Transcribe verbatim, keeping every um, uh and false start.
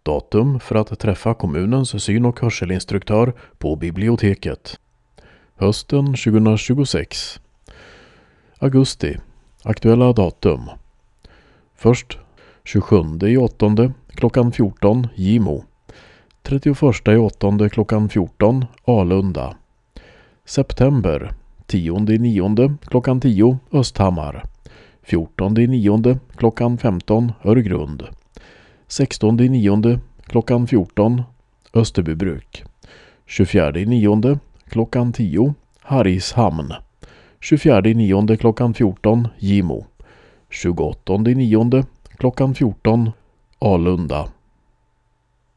Datum för att träffa kommunens syn- och hörselinstruktör på biblioteket. Hösten tjugohundratjugosex. Augusti. Aktuella datum. Först tjugosjunde i åttonde klockan fjorton Gimo. trettioförsta i åttonde klockan fjorton Alunda. September. tionde i nionde klockan tio Östhammar. fjortonde i nionde klockan femton Öregrund. sextonde i nionde klockan fjorton Österbybruk. tjugofjärde i nionde klockan tio Hargshamn. tjugofjärde i nionde klockan fjorton Gimo. tjugoåttonde i nionde klockan fjorton Alunda.